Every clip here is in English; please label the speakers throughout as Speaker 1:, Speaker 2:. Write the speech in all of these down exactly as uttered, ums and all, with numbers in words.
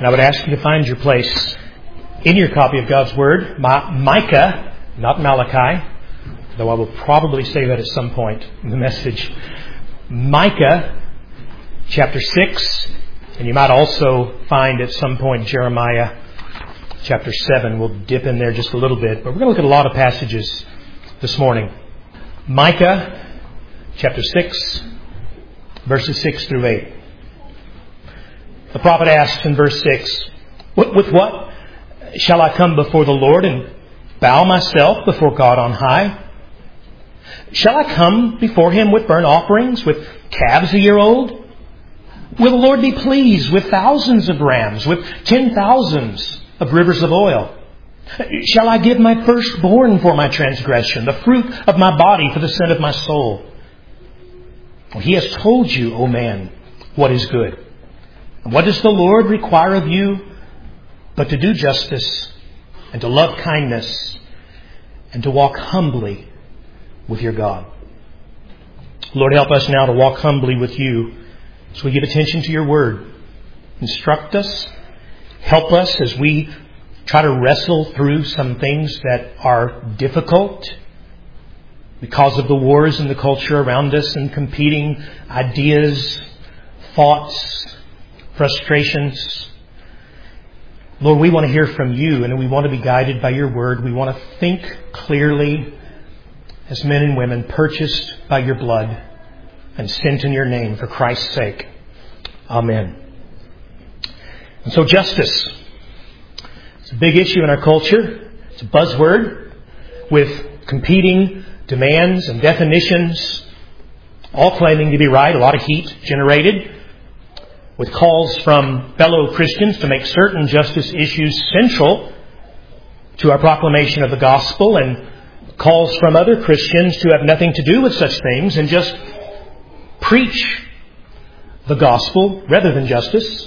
Speaker 1: And I would ask you to find your place in your copy of God's Word, Ma- Micah, not Malachi, though I will probably say that at some point in the message. Micah chapter six, and you might also find at some point Jeremiah chapter seven. We'll dip in there just a little bit, but we're going to look at a lot of passages this morning. Micah chapter six, verses six through eight. The prophet asks in verse six, with what shall I come before the Lord and bow myself before God on high? Shall I come before Him with burnt offerings, with calves a year old? Will the Lord be pleased with thousands of rams, with ten thousands of rivers of oil? Shall I give my firstborn for my transgression, the fruit of my body for the sin of my soul? Well, He has told you, O man, what is good. And what does the Lord require of you but to do justice and to love kindness and to walk humbly with your God? Lord, help us now to walk humbly with you as we give attention to your word. Instruct us. Help us as we try to wrestle through some things that are difficult because of the wars in the culture around us and competing ideas, thoughts, frustrations. Lord, we want to hear from you and we want to be guided by your word. We want to think clearly as men and women purchased by your blood and sent in your name for Christ's sake. Amen. And so justice. It's a big issue in our culture. It's a buzzword with competing demands and definitions, all claiming to be right. A lot of heat generated, with calls from fellow Christians to make certain justice issues central to our proclamation of the gospel, and calls from other Christians to have nothing to do with such things and just preach the gospel rather than justice.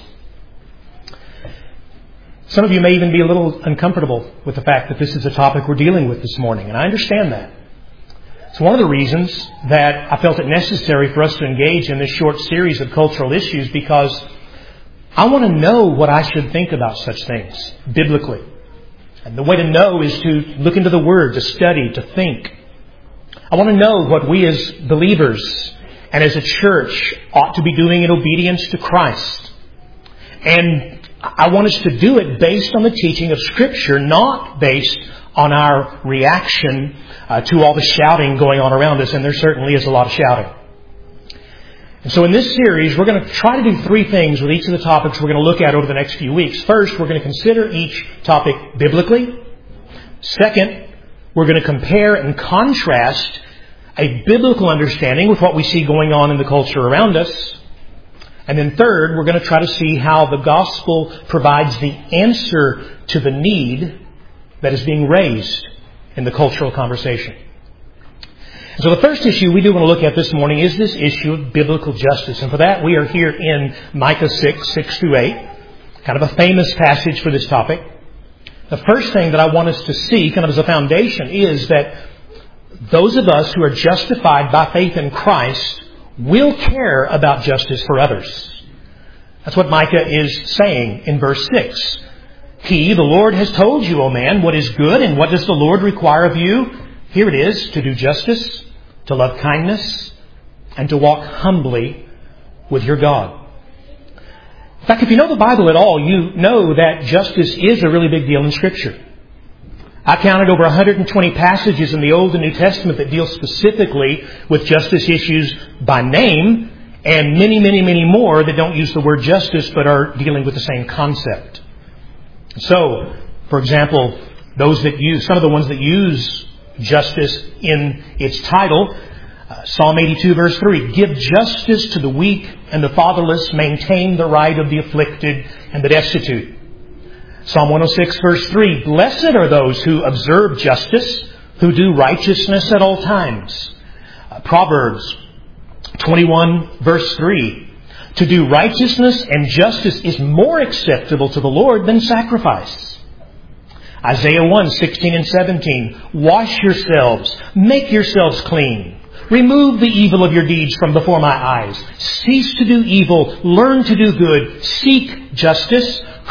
Speaker 1: Some of you may even be a little uncomfortable with the fact that this is a topic we're dealing with this morning, and I understand that. It's one of the reasons that I felt it necessary for us to engage in this short series of cultural issues, because I want to know what I should think about such things biblically. And the way to know is to look into the Word, to study, to think. I want to know what we as believers and as a church ought to be doing in obedience to Christ. And I want us to do it based on the teaching of Scripture, not based on our reaction uh, to all the shouting going on around us, and there certainly is a lot of shouting. And so in this series, we're going to try to do three things with each of the topics we're going to look at over the next few weeks. First, we're going to consider each topic biblically. Second, we're going to compare and contrast a biblical understanding with what we see going on in the culture around us. And then third, we're going to try to see how the gospel provides the answer to the need that is being raised in the cultural conversation. So the first issue we do want to look at this morning is this issue of biblical justice. And for that, we are here in Micah six, six through eight, kind of a famous passage for this topic. The first thing that I want us to see, kind of as a foundation, is that those of us who are justified by faith in Christ will care about justice for others. That's what Micah is saying in verse six. He, the Lord, has told you, O man, what is good, and what does the Lord require of you? Here it is, to do justice, to love kindness, and to walk humbly with your God. In fact, if you know the Bible at all, you know that justice is a really big deal in Scripture. I counted over one hundred twenty passages in the Old and New Testament that deal specifically with justice issues by name, and many, many, many more that don't use the word justice but are dealing with the same concept. So, for example, those that use, some of the ones that use justice in its title, uh, Psalm eighty-two verse three, give justice to the weak and the fatherless, maintain the right of the afflicted and the destitute. Psalm one oh six verse three, blessed are those who observe justice, who do righteousness at all times. Uh, Proverbs twenty-one verse three, to do righteousness and justice is more acceptable to the Lord than sacrifice. Isaiah one, sixteen and seventeen. Wash yourselves, make yourselves clean. Remove the evil of your deeds from before my eyes. Cease to do evil, learn to do good, seek justice,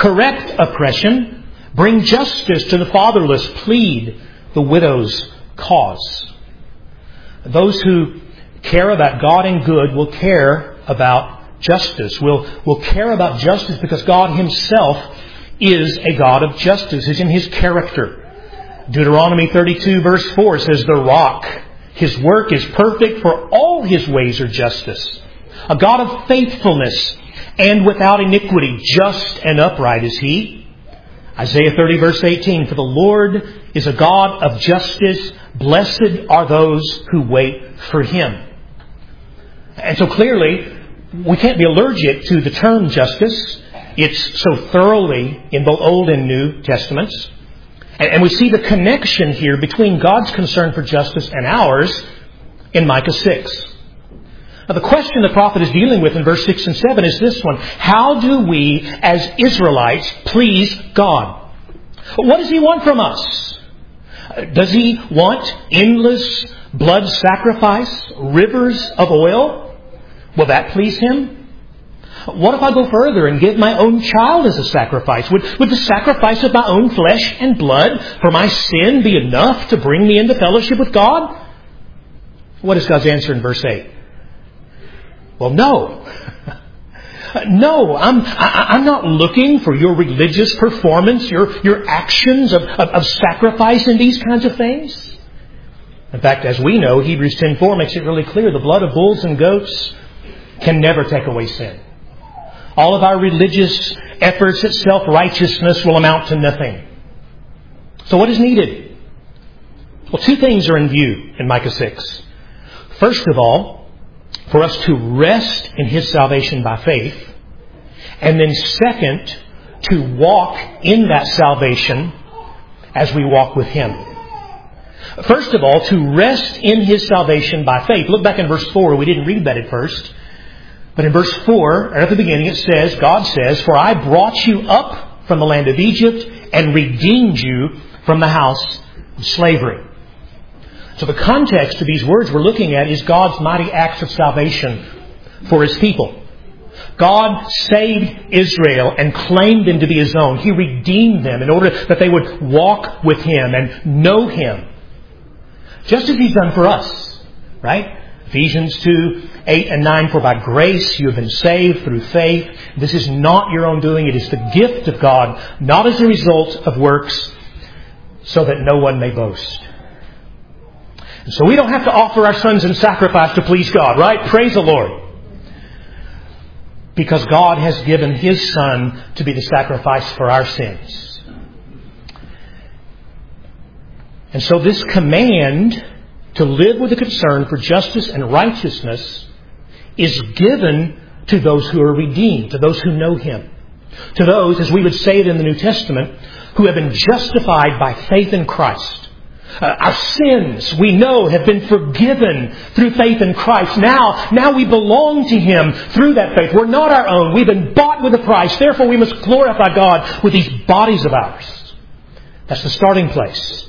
Speaker 1: correct oppression, bring justice to the fatherless, plead the widow's cause. Those who care about God and good will care about justice. Will will care about justice because God Himself is a God of justice. It's in His character. Deuteronomy thirty-two verse four says, the rock, His work is perfect, for all His ways are justice. A God of faithfulness and without iniquity, just and upright is He. Isaiah thirty verse eighteen, for the Lord is a God of justice. Blessed are those who wait for Him. And so clearly, we can't be allergic to the term justice. It's so thoroughly in both Old and New Testaments. And we see the connection here between God's concern for justice and ours in Micah six. Now, the question the prophet is dealing with in verse six and seven is this one. How do we, as Israelites, please God? What does He want from us? Does He want endless blood sacrifice, rivers of oil? Will that please Him? What if I go further and give my own child as a sacrifice? Would, would the sacrifice of my own flesh and blood for my sin be enough to bring me into fellowship with God? What is God's answer in verse eight? Well, no. No, I'm, I, I'm not looking for your religious performance, your, your actions of, of, of sacrifice and these kinds of things. In fact, as we know, Hebrews ten four makes it really clear, the blood of bulls and goats can never take away sin. All of our religious efforts at self-righteousness will amount to nothing. So what is needed? Well, two things are in view in Micah six. First of all, for us to rest in His salvation by faith. And then second, to walk in that salvation as we walk with Him. First of all, to rest in His salvation by faith. Look back in verse four. We didn't read that at first. But in verse four, right at the beginning, it says, God says, for I brought you up from the land of Egypt and redeemed you from the house of slavery. So the context of these words we're looking at is God's mighty acts of salvation for His people. God saved Israel and claimed them to be His own. He redeemed them in order that they would walk with Him and know Him. Just as He's done for us, right? Ephesians two, eight and nine, for by grace you have been saved through faith. This is not your own doing. It is the gift of God, not as a result of works, so that no one may boast. And so we don't have to offer our sons in sacrifice to please God, right? Praise the Lord. Because God has given His Son to be the sacrifice for our sins. And so this command to live with a concern for justice and righteousness is given to those who are redeemed, to those who know Him. To those, as we would say it in the New Testament, who have been justified by faith in Christ. Uh, our sins, we know, have been forgiven through faith in Christ. Now, now we belong to Him through that faith. We're not our own. We've been bought with a price. Therefore, we must glorify God with these bodies of ours. That's the starting place.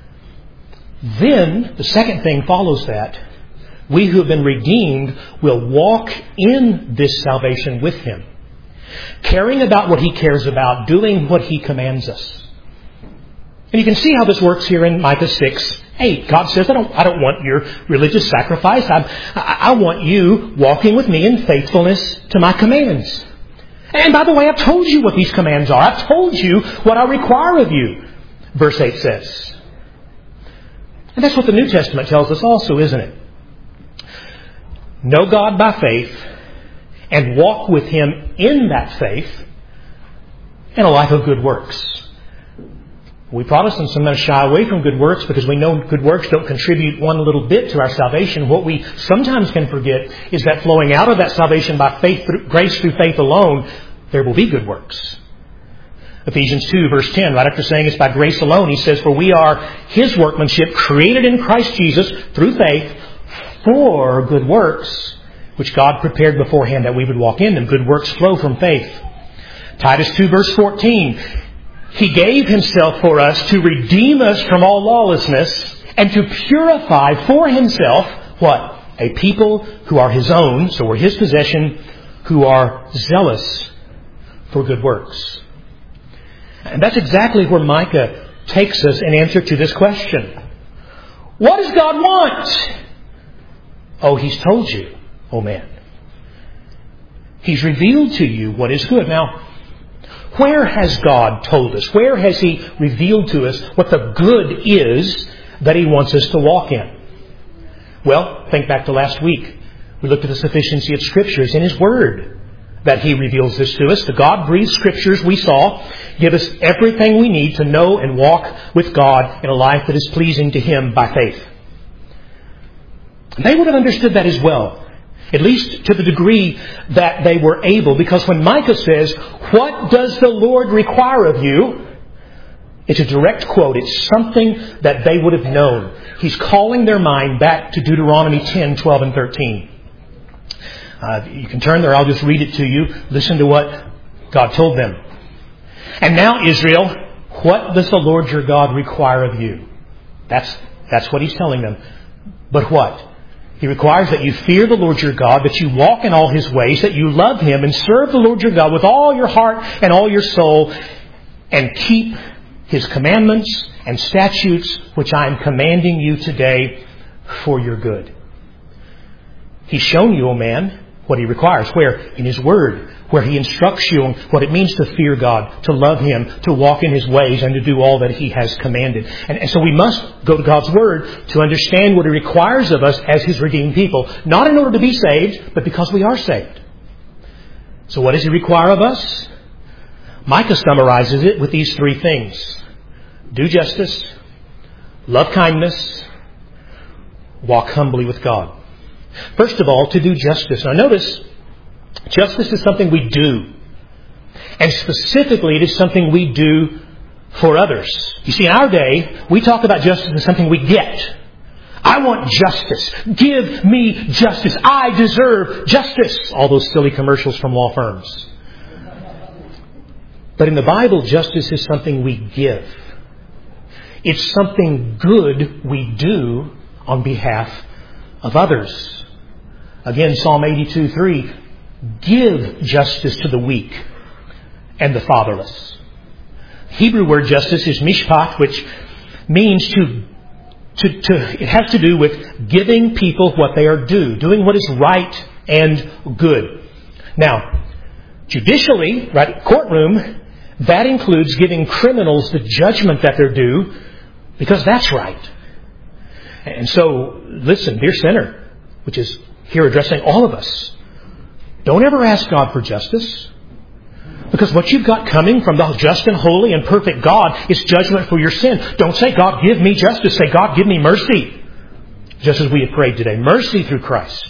Speaker 1: Then, the second thing follows that. We who have been redeemed will walk in this salvation with Him. Caring about what He cares about, doing what He commands us. And you can see how this works here in Micah six, eight. God says, I don't, I don't want your religious sacrifice. I, I want you walking with me in faithfulness to my commands. And by the way, I've told you what these commands are. I've told you what I require of you, verse eight says. And that's what the New Testament tells us also, isn't it? Know God by faith and walk with Him in that faith in a life of good works. We Protestants sometimes shy away from good works because we know good works don't contribute one little bit to our salvation. What we sometimes can forget is that flowing out of that salvation by faith, through, grace through faith alone, there will be good works. Ephesians two verse ten, right after saying it's by grace alone, he says, for we are His workmanship, created in Christ Jesus through faith for good works, which God prepared beforehand that we would walk in them. Good works flow from faith. Titus two verse fourteen, He gave Himself for us to redeem us from all lawlessness and to purify for Himself, what? A people who are His own, so we're His possession, who are zealous for good works. And that's exactly where Micah takes us in answer to this question. What does God want? Oh, He's told you, oh man. He's revealed to you what is good. Now, where has God told us? Where has He revealed to us what the good is that He wants us to walk in? Well, think back to last week. We looked at the sufficiency of Scriptures in His Word that He reveals this to us. The God-breathed Scriptures we saw give us everything we need to know and walk with God in a life that is pleasing to Him by faith. They would have understood that as well. At least to the degree that they were able. Because when Micah says, what does the Lord require of you? It's a direct quote. It's something that they would have known. He's calling their mind back to Deuteronomy ten, twelve, and thirteen. Uh, you can turn there. I'll just read it to you. Listen to what God told them. And now, Israel, what does the Lord your God require of you? That's, that's what He's telling them. But what? He requires that you fear the Lord your God, that you walk in all His ways, that you love Him and serve the Lord your God with all your heart and all your soul, and keep His commandments and statutes, which I am commanding you today for your good. He's shown you, O man, what He requires. Where? In His Word. Where He instructs you on what it means to fear God, to love Him, to walk in His ways, and to do all that He has commanded. And, and so we must go to God's Word to understand what He requires of us as His redeemed people. Not in order to be saved, but because we are saved. So what does He require of us? Micah summarizes it with these three things. Do justice, love kindness, walk humbly with God. First of all, to do justice. Now notice, justice is something we do. And specifically, it is something we do for others. You see, in our day, we talk about justice as something we get. I want justice. Give me justice. I deserve justice. All those silly commercials from law firms. But in the Bible, justice is something we give. It's something good we do on behalf of others. Again, Psalm eighty-two three, give justice to the weak and the fatherless. The Hebrew word justice is mishpat, which means to, to, to, it has to do with giving people what they are due, doing what is right and good. Now, judicially, right, courtroom, that includes giving criminals the judgment that they're due, because that's right. And so, listen, dear sinner, which is here addressing all of us, don't ever ask God for justice. Because what you've got coming from the just and holy and perfect God is judgment for your sin. Don't say, God, give me justice. Say, God, give me mercy. Just as we have prayed today. Mercy through Christ.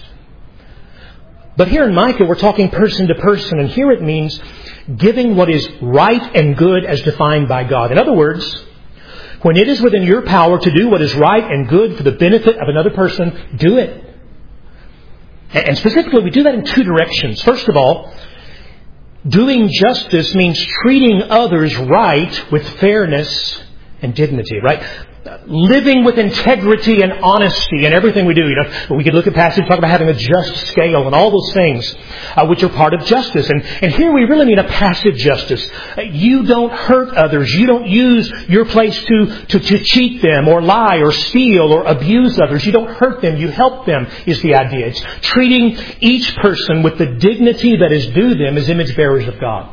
Speaker 1: But here in Micah, we're talking person to person. And here it means giving what is right and good as defined by God. In other words, when it is within your power to do what is right and good for the benefit of another person, do it. And specifically, we do that in two directions. First of all, doing justice means treating others right with fairness and dignity, right? Living with integrity and honesty in everything we do. You know, we could look at passages talk about having a just scale and all those things, uh, which are part of justice. And, and here we really mean a passive justice. You don't hurt others. You don't use your place to, to, to cheat them or lie or steal or abuse others. You don't hurt them. You help them is the idea. It's treating each person with the dignity that is due them as image bearers of God.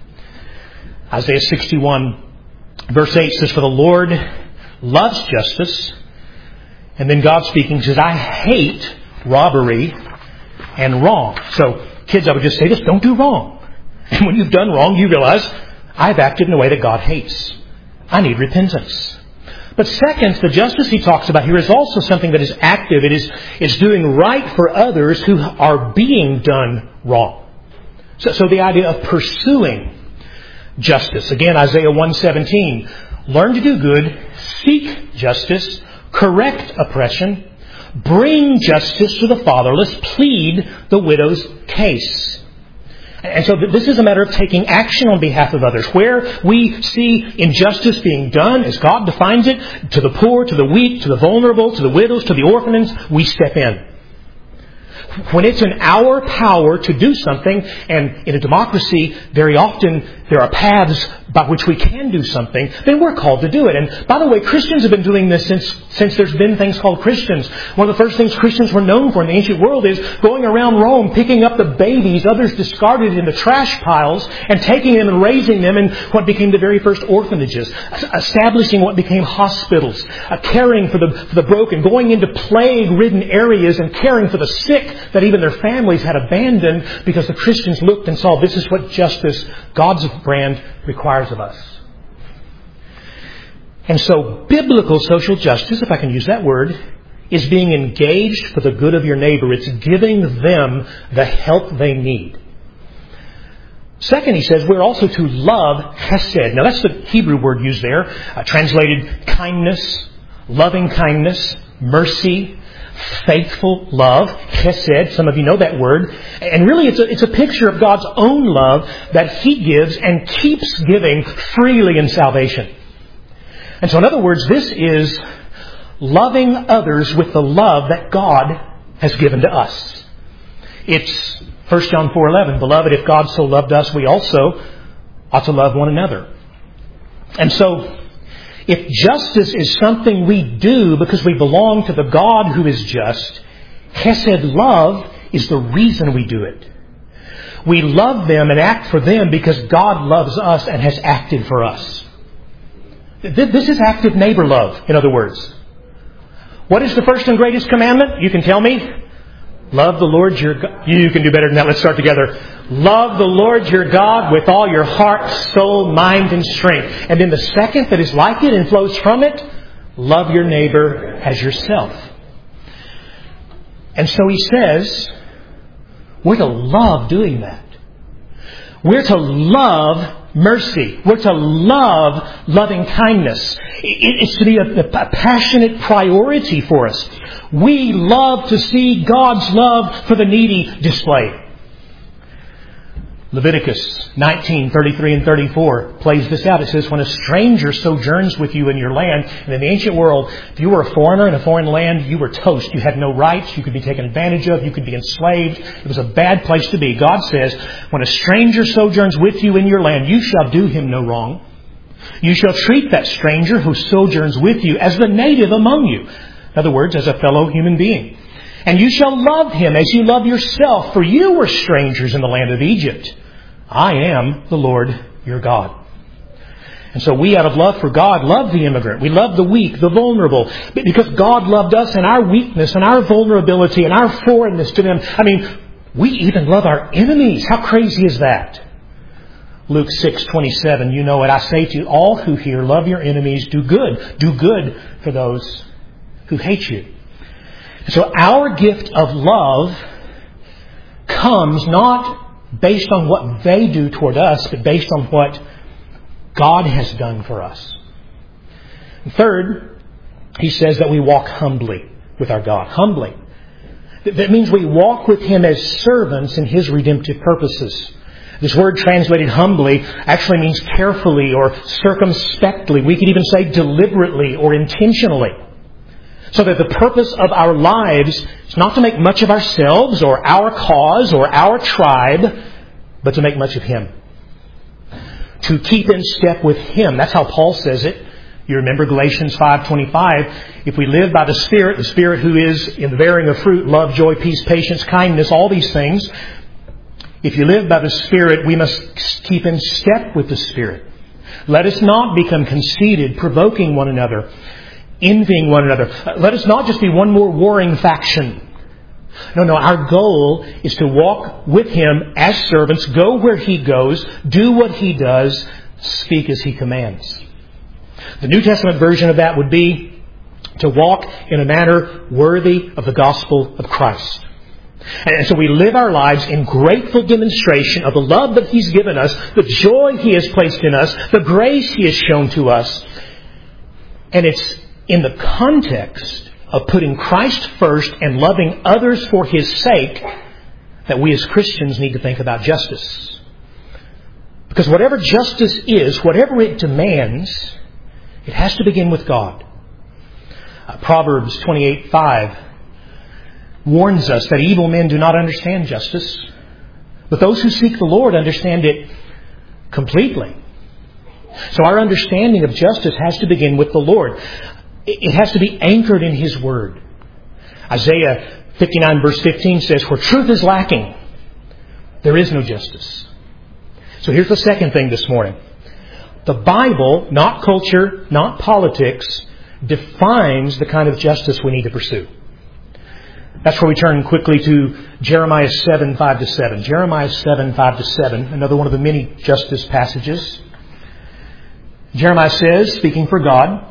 Speaker 1: Isaiah sixty-one verse eight says, for the Lord loves justice. And then God speaking says, I hate robbery and wrong. So, kids, I would just say this, don't do wrong. And when you've done wrong, you realize, I've acted in a way that God hates. I need repentance. But second, the justice he talks about here is also something that is active. It is it's doing right for others who are being done wrong. So, so the idea of pursuing justice. Again, Isaiah one seventeen. Learn to do good, seek justice, correct oppression, bring justice to the fatherless, plead the widow's case. And so this is a matter of taking action on behalf of others. Where we see injustice being done, as God defines it, to the poor, to the weak, to the vulnerable, to the widows, to the orphans, we step in. When it's in our power to do something, and in a democracy, very often there are paths by which we can do something, then we're called to do it. And by the way, Christians have been doing this since since there's been things called Christians. One of the first things Christians were known for in the ancient world is going around Rome, picking up the babies others discarded in the trash piles, and taking them and raising them in what became the very first orphanages, establishing what became hospitals, uh, caring for the, for the broken, going into plague-ridden areas and caring for the sick that even their families had abandoned because the Christians looked and saw this is what justice, God's brand, requires of us. And so biblical social justice, if I can use that word, is being engaged for the good of your neighbor. It's giving them the help they need. Second, he says, we're also to love chesed. Now that's the Hebrew word used there, uh, translated kindness, loving kindness, mercy, faithful love, chesed. Some of you know that word. And really it's a, it's a picture of God's own love that He gives and keeps giving freely in salvation. And so in other words, this is loving others with the love that God has given to us. It's First John four eleven, Beloved, if God so loved us, we also ought to love one another. And so, if justice is something we do because we belong to the God who is just, chesed love is the reason we do it. We love them and act for them because God loves us and has acted for us. This is active neighbor love, in other words. What is the first and greatest commandment? You can tell me. Love the Lord your God. You can do better than that. Let's start together. Love the Lord your God with all your heart, soul, mind, and strength. And then the second that is like it and flows from it, love your neighbor as yourself. And so he says, we're to love doing that. We're to love mercy. We're to love loving kindness. It's to be a, a passionate priority for us. We love to see God's love for the needy displayed. Leviticus nineteen, thirty-three and thirty-four plays this out. It says, when a stranger sojourns with you in your land, and in the ancient world, if you were a foreigner in a foreign land, you were toast. You had no rights. You could be taken advantage of. You could be enslaved. It was a bad place to be. God says, when a stranger sojourns with you in your land, you shall do him no wrong. You shall treat that stranger who sojourns with you as the native among you. In other words, as a fellow human being. And you shall love him as you love yourself, for you were strangers in the land of Egypt. I am the Lord your God. And so we, out of love for God, love the immigrant. We love the weak, the vulnerable. Because God loved us and our weakness and our vulnerability and our foreignness to them. I mean, we even love our enemies. How crazy is that? Luke six twenty-seven, you know it. I say to all who hear, love your enemies, do good. Do good for those who hate you. So our gift of love comes not based on what they do toward us, but based on what God has done for us. And third, he says that we walk humbly with our God. Humbly. That means we walk with Him as servants in His redemptive purposes. This word translated humbly actually means carefully or circumspectly. We could even say deliberately or intentionally. So that the purpose of our lives is not to make much of ourselves or our cause or our tribe, but to make much of Him. To keep in step with Him. That's how Paul says it. You remember Galatians five twenty-five. If we live by the Spirit, the Spirit who is in the bearing of fruit, love, joy, peace, patience, kindness, all these things. If you live by the Spirit, we must keep in step with the Spirit. Let us not become conceited, provoking one another, envying one another. Let us not just be one more warring faction. No, no, our goal is to walk with Him as servants, go where He goes, do what He does, speak as He commands. The New Testament version of that would be to walk in a manner worthy of the gospel of Christ. And so we live our lives in grateful demonstration of the love that He's given us, the joy He has placed in us, the grace He has shown to us. And it's in the context of putting Christ first and loving others for His sake that we as Christians need to think about justice. Because whatever justice is, whatever it demands, it has to begin with God. Uh, Proverbs twenty-eight five warns us that evil men do not understand justice, but those who seek the Lord understand it completely. So our understanding of justice has to begin with the Lord. It has to be anchored in His Word. Isaiah fifty-nine verse fifteen says, "Where truth is lacking, there is no justice." So here's the second thing this morning. The Bible, not culture, not politics, defines the kind of justice we need to pursue. That's where we turn quickly to Jeremiah seven, five to seven. Jeremiah seven, five to seven, another one of the many justice passages. Jeremiah says, speaking for God,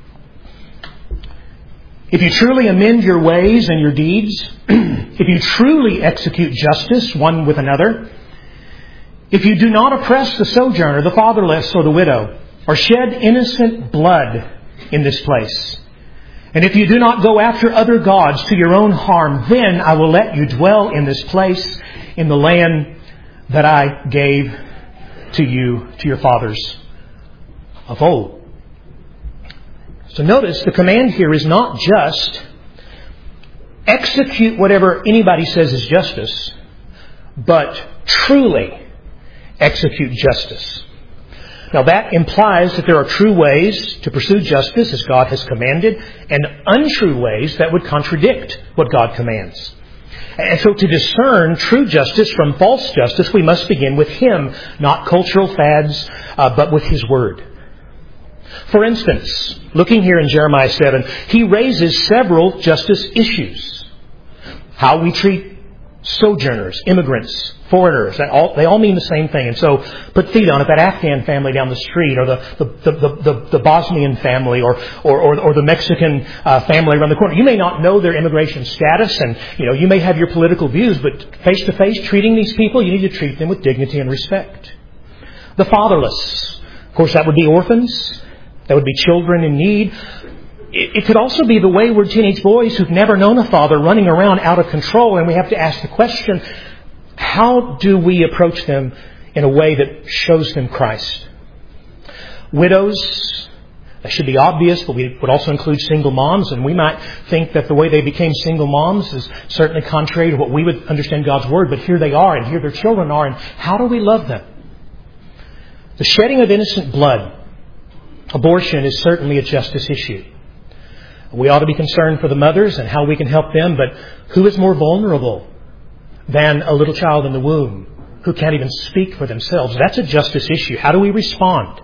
Speaker 1: "If you truly amend your ways and your deeds, if you truly execute justice one with another, if you do not oppress the sojourner, the fatherless, or the widow, or shed innocent blood in this place, and if you do not go after other gods to your own harm, then I will let you dwell in this place, in the land that I gave to you, to your fathers of old." So notice the command here is not just execute whatever anybody says is justice, but truly execute justice. Now that implies that there are true ways to pursue justice as God has commanded, and untrue ways that would contradict what God commands. And so to discern true justice from false justice, we must begin with Him, not cultural fads, uh, but with His Word. For instance, looking here in Jeremiah seven, he raises several justice issues. How we treat sojourners, immigrants, foreigners, they all, they all mean the same thing. And so put feet on it, that Afghan family down the street, or the, the, the, the, the Bosnian family, or, or, or, or the Mexican uh, family around the corner. You may not know their immigration status, and you know you may have your political views, but face to face, treating these people, you need to treat them with dignity and respect. The fatherless, of course, that would be orphans. That would be children in need. It could also be the wayward teenage boys who've never known a father running around out of control. And we have to ask the question, how do we approach them in a way that shows them Christ? Widows, that should be obvious, but we would also include single moms. And we might think that the way they became single moms is certainly contrary to what we would understand God's Word. But here they are, and here their children are. And how do we love them? The shedding of innocent blood. Abortion is certainly a justice issue. We ought to be concerned for the mothers and how we can help them, but who is more vulnerable than a little child in the womb who can't even speak for themselves? That's a justice issue. How do we respond?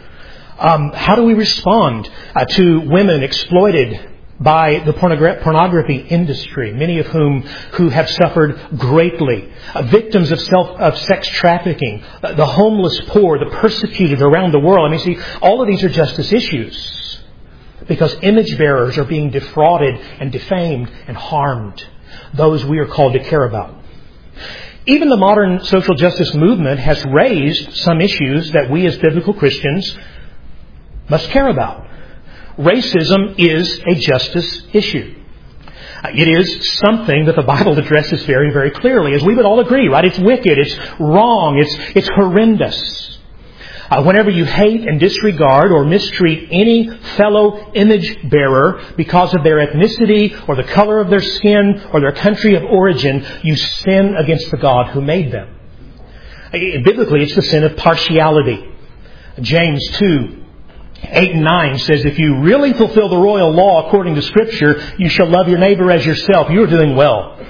Speaker 1: Um, how do we respond uh, to women exploited by the pornogra- pornography industry, many of whom who have suffered greatly, uh, victims of self of sex trafficking, uh, the homeless poor, the persecuted around the world? I mean, see, all of these are justice issues because image bearers are being defrauded and defamed and harmed. Those we are called to care about. Even the modern social justice movement has raised some issues that we as biblical Christians must care about. Racism is a justice issue. It is something that the Bible addresses very, very clearly, as we would all agree, right? It's wicked, it's wrong, it's it's horrendous. Uh, whenever you hate and disregard or mistreat any fellow image bearer because of their ethnicity or the color of their skin or their country of origin, you sin against the God who made them. Uh, biblically, it's the sin of partiality. James two eight and nine says, if you really fulfill the royal law according to Scripture, you shall love your neighbor as yourself. You're doing well.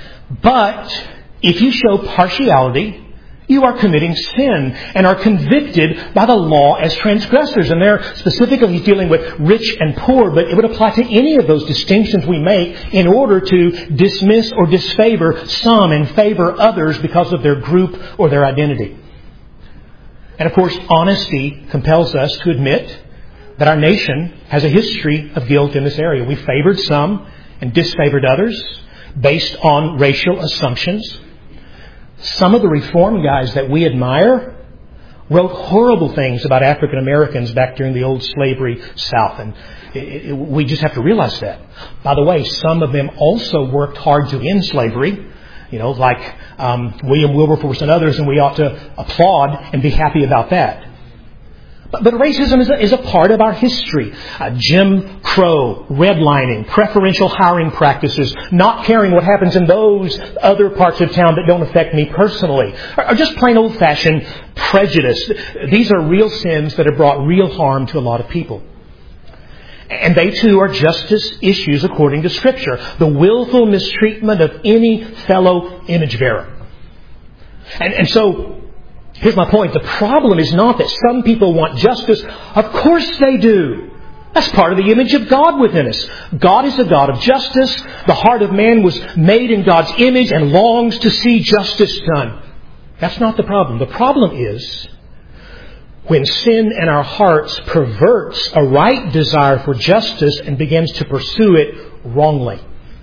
Speaker 1: But if you show partiality, you are committing sin and are convicted by the law as transgressors. And there specifically he's dealing with rich and poor, but it would apply to any of those distinctions we make in order to dismiss or disfavor some and favor others because of their group or their identity. And of course, honesty compels us to admit that our nation has a history of guilt in this area. We favored some and disfavored others based on racial assumptions. Some of the reform guys that we admire wrote horrible things about African Americans back during the old slavery South. And it, it, we just have to realize that. By the way, some of them also worked hard to end slavery. You know, like um, William Wilberforce and others, and we ought to applaud and be happy about that. But, but racism is a, is a part of our history. Uh, Jim Crow, redlining, preferential hiring practices, not caring what happens in those other parts of town that don't affect me personally, or just plain old-fashioned prejudice. These are real sins that have brought real harm to a lot of people. And they too are justice issues according to Scripture. The willful mistreatment of any fellow image bearer. And, and so, here's my point. The problem is not that some people want justice. Of course they do. That's part of the image of God within us. God is a God of justice. The heart of man was made in God's image and longs to see justice done. That's not the problem. The problem is when sin in our hearts perverts a right desire for justice and begins to pursue it wrongly.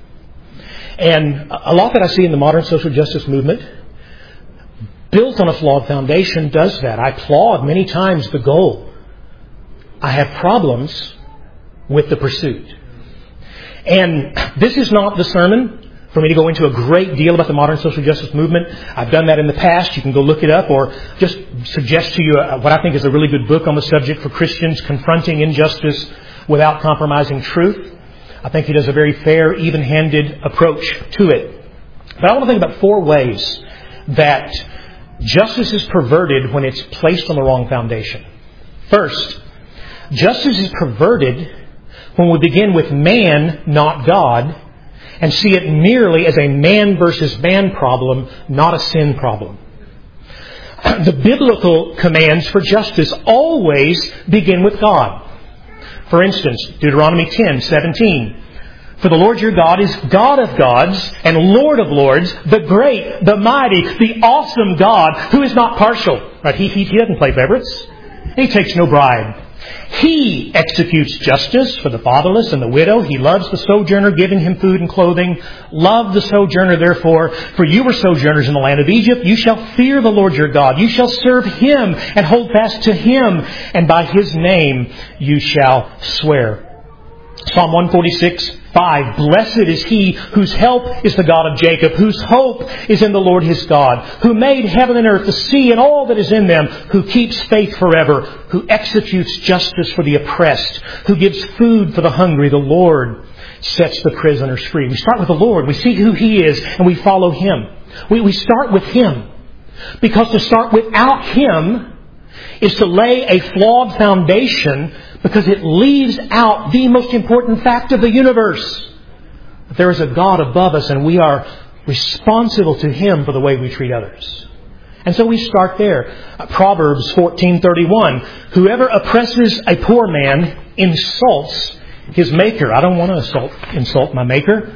Speaker 1: And a lot that I see in the modern social justice movement, built on a flawed foundation, does that. I applaud many times the goal. I have problems with the pursuit. And this is not the sermon for me to go into a great deal about the modern social justice movement. I've done that in the past. You can go look it up, or just suggest to you what I think is a really good book on the subject for Christians, Confronting Injustice Without Compromising Truth. I think he does a very fair, even-handed approach to it. But I want to think about four ways that justice is perverted when it's placed on the wrong foundation. First, justice is perverted when we begin with man, not God, and see it merely as a man versus man problem, not a sin problem. The biblical commands for justice always begin with God. For instance, Deuteronomy ten seventeen. For the Lord your God is God of gods and Lord of lords, the great, the mighty, the awesome God who is not partial. Right? He, he, he doesn't play favorites. He takes no bribe. He executes justice for the fatherless and the widow. He loves the sojourner, giving him food and clothing. Love the sojourner, therefore, for you were sojourners in the land of Egypt. You shall fear the Lord your God. You shall serve Him and hold fast to Him, and by His name you shall swear. Psalm one forty-six, five. Blessed is he whose help is the God of Jacob, whose hope is in the Lord his God, who made heaven and earth, the sea and all that is in them, who keeps faith forever, who executes justice for the oppressed, who gives food for the hungry. The Lord sets the prisoners free. We start with the Lord. We see who He is and we follow Him. We, we start with Him. Because to start without Him is to lay a flawed foundation, because it leaves out the most important fact of the universe. That there is a God above us and we are responsible to Him for the way we treat others. And so we start there. Uh, Proverbs fourteen thirty-one. Whoever oppresses a poor man insults his maker. I don't want to insult, insult my maker.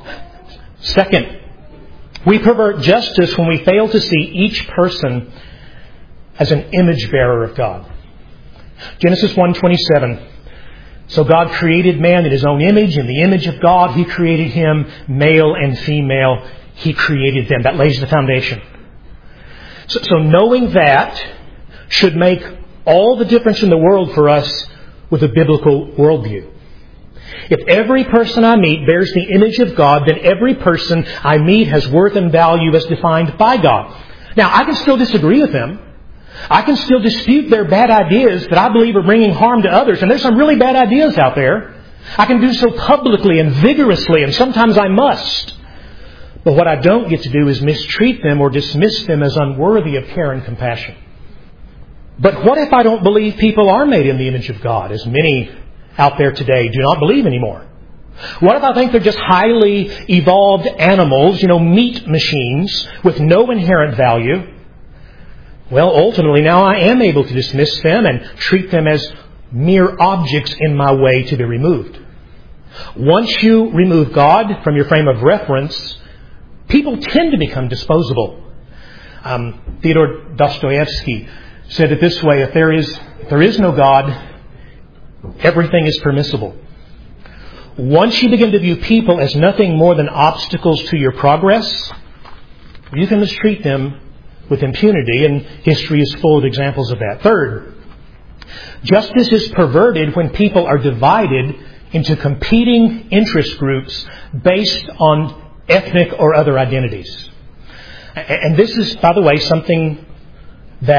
Speaker 1: Second, we pervert justice when we fail to see each person as an image bearer of God. Genesis one twenty-seven. So God created man in His own image. In the image of God, He created him. Male and female, He created them. That lays the foundation. So, so knowing that should make all the difference in the world for us with a biblical worldview. If every person I meet bears the image of God, then every person I meet has worth and value as defined by God. Now, I can still disagree with them. I can still dispute their bad ideas that I believe are bringing harm to others. And there's some really bad ideas out there. I can do so publicly and vigorously, and sometimes I must. But what I don't get to do is mistreat them or dismiss them as unworthy of care and compassion. But what if I don't believe people are made in the image of God, as many out there today do not believe anymore? What if I think they're just highly evolved animals, you know, meat machines with no inherent value? Well, ultimately now I am able to dismiss them and treat them as mere objects in my way to be removed. Once you remove God from your frame of reference, people tend to become disposable. Um, Theodore Dostoevsky said it this way: if there is, if there is no God, everything is permissible. Once you begin to view people as nothing more than obstacles to your progress, you can mistreat them with impunity, and history is full of examples of that. Third, justice is perverted when people are divided into competing interest groups based on ethnic or other identities. And this is, by the way, something that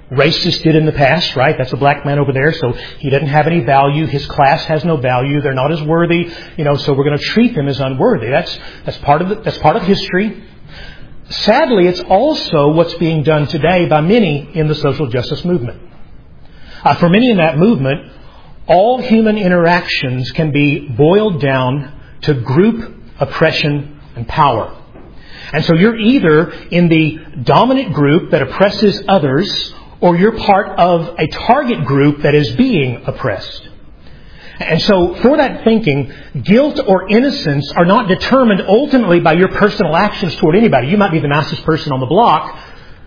Speaker 1: Racist did in the past, right? That's a black man over there, so he doesn't have any value. His class has no value. They're not as worthy, you know, so we're going to treat them as unworthy. That's, that's part of the, that's part of history. Sadly, it's also what's being done today by many in the social justice movement. Uh, for many in that movement, all human interactions can be boiled down to group oppression and power. And so you're either in the dominant group that oppresses others, or you're part of a target group that is being oppressed. And so for that thinking, guilt or innocence are not determined ultimately by your personal actions toward anybody. You might be the nicest person on the block,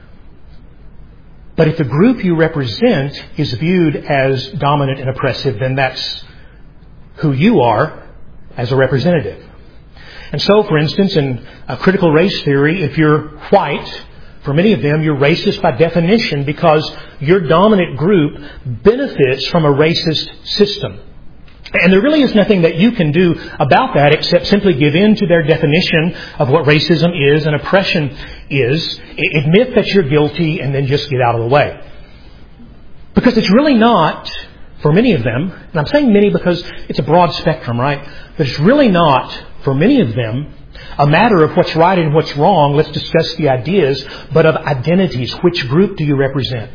Speaker 1: but if the group you represent is viewed as dominant and oppressive, then that's who you are as a representative. And so, for instance, in a critical race theory, if you're white, for many of them, you're racist by definition because your dominant group benefits from a racist system. And there really is nothing that you can do about that except simply give in to their definition of what racism is and oppression is. Admit that you're guilty and then just get out of the way. Because it's really not, for many of them, and I'm saying many because it's a broad spectrum, right? But it's really not, for many of them, a matter of what's right and what's wrong. Let's discuss the ideas, but of identities. Which group do you represent?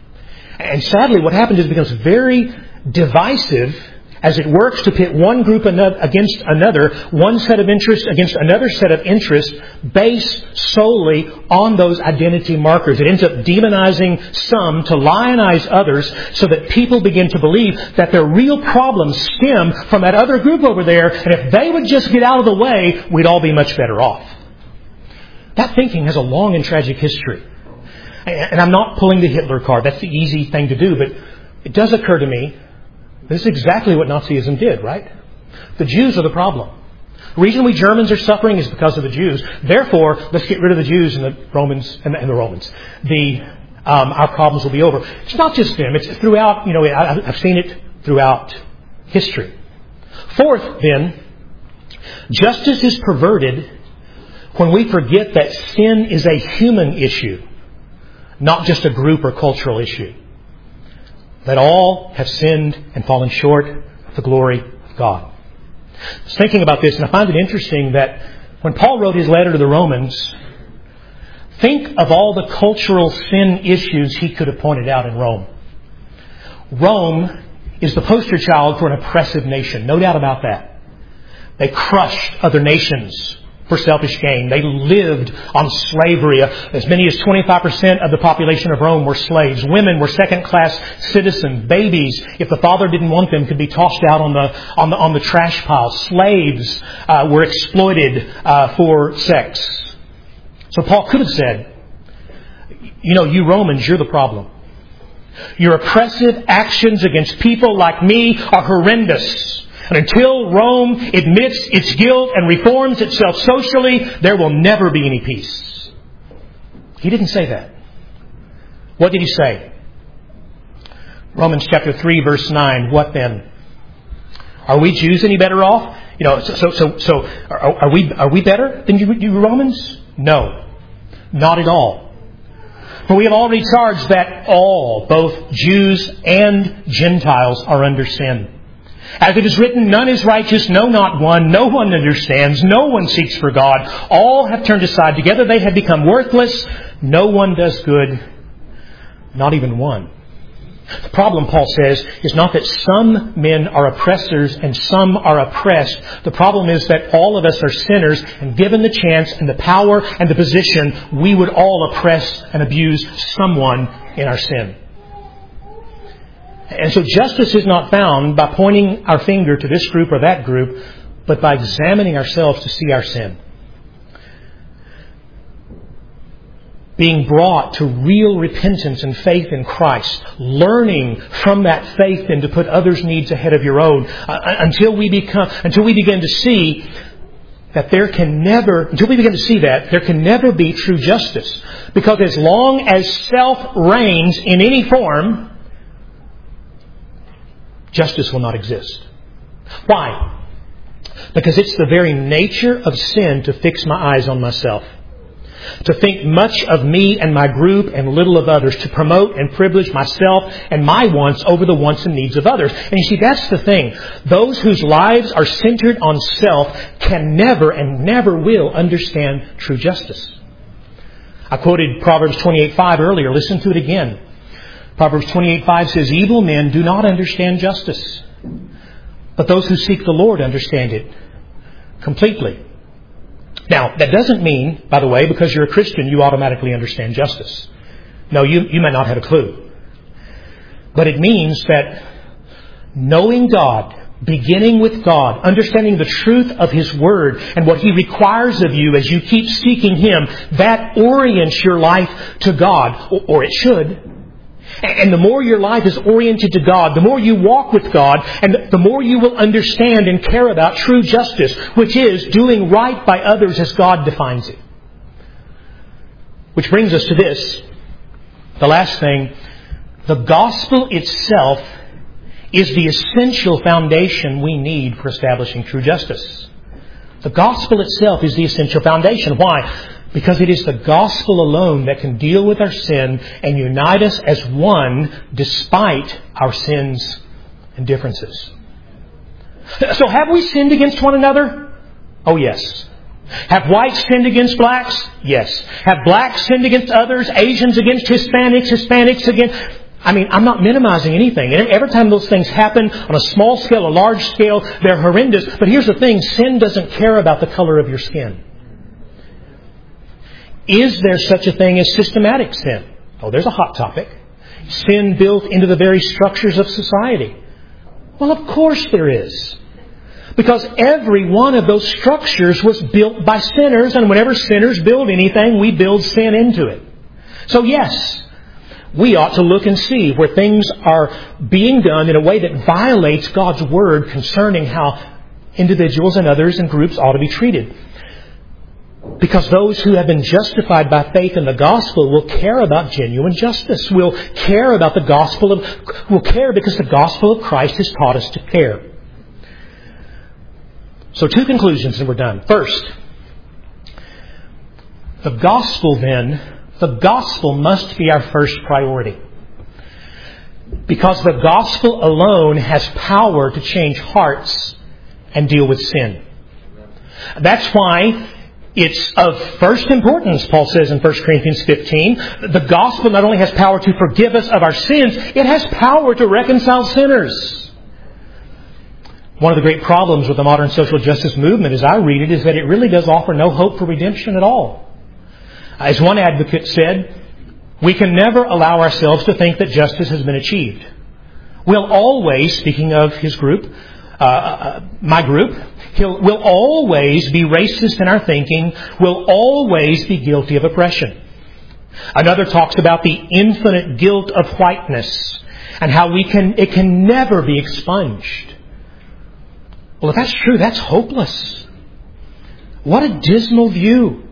Speaker 1: And sadly, what happens is it becomes very divisive as it works to pit one group against another, one set of interests against another set of interests, based solely on those identity markers. It ends up demonizing some to lionize others so that people begin to believe that their real problems stem from that other group over there, and if they would just get out of the way, we'd all be much better off. That thinking has a long and tragic history. And I'm not pulling the Hitler card. That's the easy thing to do, but it does occur to me this is exactly what Nazism did, right? The Jews are the problem. The reason we Germans are suffering is because of the Jews. Therefore, let's get rid of the Jews and the Romans and the, and the Romans. The um, our problems will be over. It's not just them. It's throughout. You know, I, I've seen it throughout history. Fourth, then, justice is perverted when we forget that sin is a human issue, not just a group or cultural issue. That all have sinned and fallen short of the glory of God. I was thinking about this, and I find it interesting that when Paul wrote his letter to the Romans, think of all the cultural sin issues he could have pointed out in Rome. Rome is the poster child for an oppressive nation, no doubt about that. They crushed other nations for selfish gain. They lived on slavery. As many as twenty-five percent of the population of Rome were slaves. Women were second-class citizens. Babies, if the father didn't want them, could be tossed out on the on the on the trash pile. Slaves uh, were exploited uh, for sex. So Paul could have said, you know, you Romans, you're the problem. Your oppressive actions against people like me are horrendous. And until Rome admits its guilt and reforms itself socially, there will never be any peace. He didn't say that. What did he say? Romans chapter three, verse nine. What then? Are we Jews any better off? You know, so so so are, are we are we better than you, you Romans? No, not at all. For we have already charged that all, both Jews and Gentiles, are under sin. As it is written, none is righteous, no, not one. No one understands. No one seeks for God. All have turned aside. Together they have become worthless. No one does good, not even one. The problem, Paul says, is not that some men are oppressors and some are oppressed. The problem is that all of us are sinners, and given the chance and the power and the position, we would all oppress and abuse someone in our sin. And so justice is not found by pointing our finger to this group or that group, but by examining ourselves to see our sin. Being brought to real repentance and faith in Christ. Learning from that faith then to put others' needs ahead of your own. Uh, until we become, until we begin to see that there can never, until we begin to see that, there can never be true justice. Because as long as self reigns in any form, justice will not exist. Why? Because it's the very nature of sin to fix my eyes on myself. To think much of me and my group and little of others. To promote and privilege myself and my wants over the wants and needs of others. And you see, that's the thing. Those whose lives are centered on self can never and never will understand true justice. I quoted Proverbs twenty-eight five earlier. Listen to it again. Proverbs twenty-eight five says, "Evil men do not understand justice, but those who seek the Lord understand it completely." Now, that doesn't mean, by the way, because you're a Christian, you automatically understand justice. No, you, you might not have a clue. But it means that knowing God, beginning with God, understanding the truth of His Word and what He requires of you as you keep seeking Him, that orients your life to God, or it should. And the more your life is oriented to God, the more you walk with God, and the more you will understand and care about true justice, which is doing right by others as God defines it. Which brings us to this, the last thing. The gospel itself is the essential foundation we need for establishing true justice. The gospel itself is the essential foundation. Why? Because it is the gospel alone that can deal with our sin and unite us as one despite our sins and differences. So have we sinned against one another? Oh yes. Have whites sinned against blacks? Yes. Have blacks sinned against others? Asians against Hispanics? Hispanics against... I mean, I'm not minimizing anything. And every time those things happen on a small scale, a large scale, they're horrendous. But here's the thing. Sin doesn't care about the color of your skin. Is there such a thing as systematic sin? Oh, there's a hot topic. Sin built into the very structures of society. Well, of course there is. Because every one of those structures was built by sinners. And whenever sinners build anything, we build sin into it. So yes, we ought to look and see where things are being done in a way that violates God's Word concerning how individuals and others and groups ought to be treated. Because those who have been justified by faith in the gospel will care about genuine justice, will care about the gospel of, will care because the gospel of Christ has taught us to care. So two conclusions and we're done. First, the gospel then The gospel must be our first priority. Because the gospel alone has power to change hearts and deal with sin. That's why it's of first importance, Paul says in First Corinthians fifteen. The gospel not only has power to forgive us of our sins, it has power to reconcile sinners. One of the great problems with the modern social justice movement, as I read it, is that it really does offer no hope for redemption at all. As one advocate said, we can never allow ourselves to think that justice has been achieved. We'll always, speaking of his group, uh, my group, he'll, we'll always be racist in our thinking. We'll always be guilty of oppression. Another talks about the infinite guilt of whiteness and how we can it can never be expunged. Well, if that's true, that's hopeless. What a dismal view.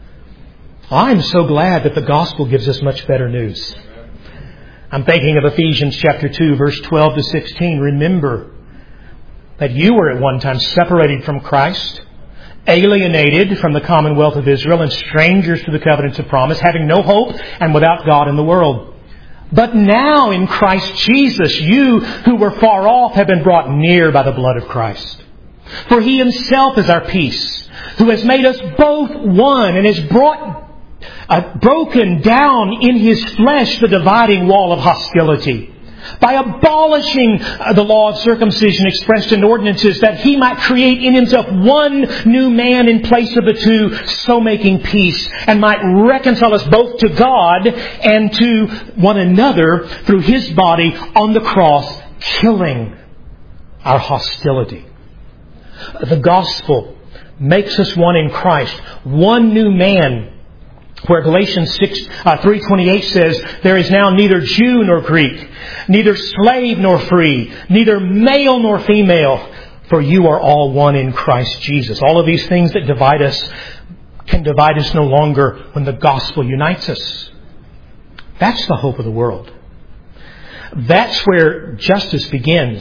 Speaker 1: I'm so glad that the gospel gives us much better news. I'm thinking of Ephesians chapter two, verse twelve to sixteen. Remember that you were at one time separated from Christ, alienated from the commonwealth of Israel, and strangers to the covenants of promise, having no hope and without God in the world. But now in Christ Jesus, you who were far off have been brought near by the blood of Christ. For He Himself is our peace, who has made us both one and has brought Uh, broken down in His flesh the dividing wall of hostility by abolishing uh, the law of circumcision expressed in ordinances, that He might create in Himself one new man in place of the two, so making peace, and might reconcile us both to God and to one another through His body on the cross, killing our hostility. The gospel makes us one in Christ, one new man. Where Galatians six, uh, three twenty-eight says, there is now neither Jew nor Greek, neither slave nor free, neither male nor female, for you are all one in Christ Jesus. All of these things that divide us can divide us no longer when the gospel unites us. That's the hope of the world. That's where justice begins.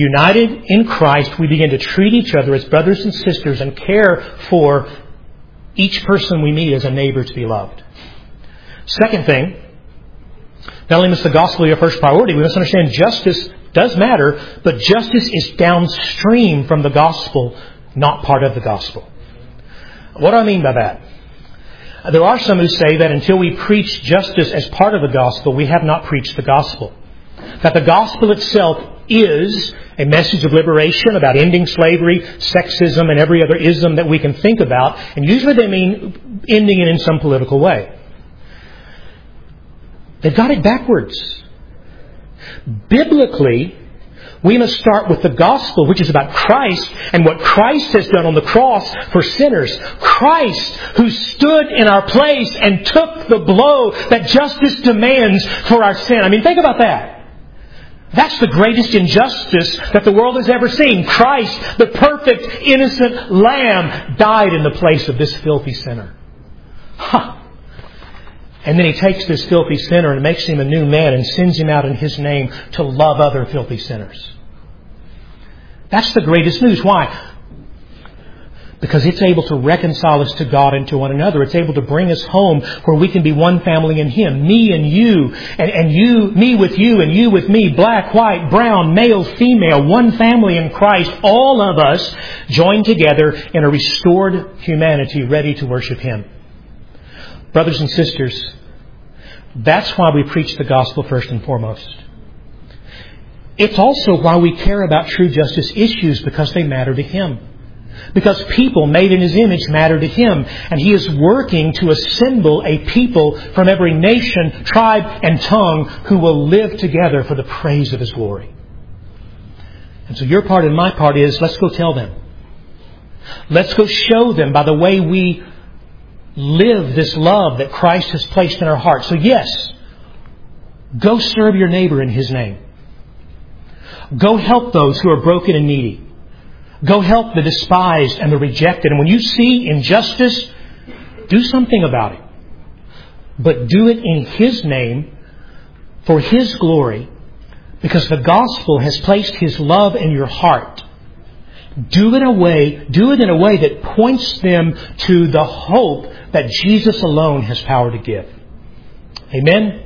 Speaker 1: United in Christ, we begin to treat each other as brothers and sisters and care for Each person we meet is a neighbor to be loved. Second thing, not only must the gospel be our first priority, we must understand justice does matter, but justice is downstream from the gospel, not part of the gospel. What do I mean by that? There are some who say that until we preach justice as part of the gospel, we have not preached the gospel. That the gospel itself is a message of liberation about ending slavery, sexism, and every other ism that we can think about. And usually they mean ending it in some political way. They've got it backwards. Biblically, we must start with the gospel, which is about Christ and what Christ has done on the cross for sinners. Christ, who stood in our place and took the blow that justice demands for our sin. I mean, think about that. That's the greatest injustice that the world has ever seen. Christ, the perfect, innocent Lamb, died in the place of this filthy sinner. Huh. And then He takes this filthy sinner and makes him a new man and sends him out in His name to love other filthy sinners. That's the greatest news. Why? Because it's able to reconcile us to God and to one another. It's able to bring us home where we can be one family in Him. Me and you, and, and you, me with you, and you with me. Black, white, brown, male, female. One family in Christ. All of us joined together in a restored humanity ready to worship Him. Brothers and sisters, that's why we preach the gospel first and foremost. It's also why we care about true justice issues, because they matter to Him. Because people made in His image matter to Him. And He is working to assemble a people from every nation, tribe, and tongue who will live together for the praise of His glory. And so your part and my part is, let's go tell them. Let's go show them by the way we live this love that Christ has placed in our hearts. So yes, go serve your neighbor in His name. Go help those who are broken and needy. Go help the despised and the rejected. And when you see injustice, do something about it. But do it in His name, for His glory, because the gospel has placed His love in your heart. Do it in a way, do it in a way that points them to the hope that Jesus alone has power to give. Amen?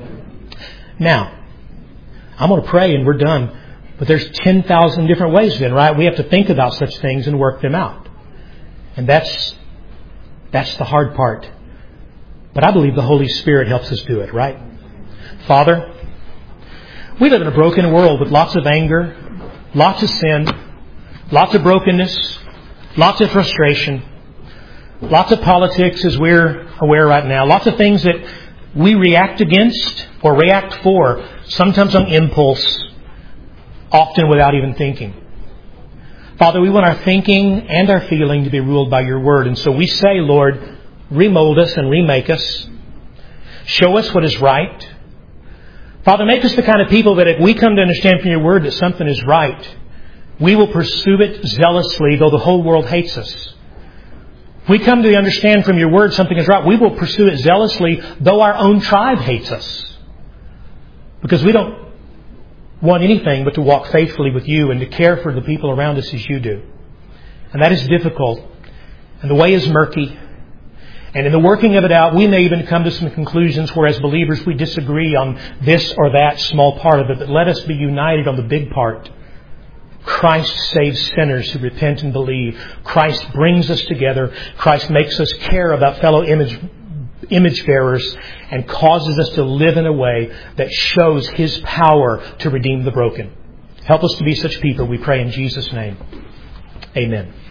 Speaker 1: Now, I'm going to pray and we're done. But there's ten thousand different ways then, right? We have to think about such things and work them out. And that's, that's the hard part. But I believe the Holy Spirit helps us do it, right? Father, we live in a broken world with lots of anger, lots of sin, lots of brokenness, lots of frustration, lots of politics as we're aware right now, lots of things that we react against or react for, sometimes on impulse, often without even thinking. Father, we want our thinking and our feeling to be ruled by Your Word. And so we say, Lord, remold us and remake us. Show us what is right. Father, make us the kind of people that if we come to understand from Your Word that something is right, we will pursue it zealously, though the whole world hates us. If we come to understand from Your Word something is right, we will pursue it zealously, though our own tribe hates us. Because we don't want anything but to walk faithfully with You and to care for the people around us as You do. And that is difficult. And the way is murky. And in the working of it out, we may even come to some conclusions where as believers we disagree on this or that small part of it. But let us be united on the big part. Christ saves sinners who repent and believe. Christ brings us together. Christ makes us care about fellow image image bearers and causes us to live in a way that shows His power to redeem the broken. Help us to be such people, we pray in Jesus' name. Amen.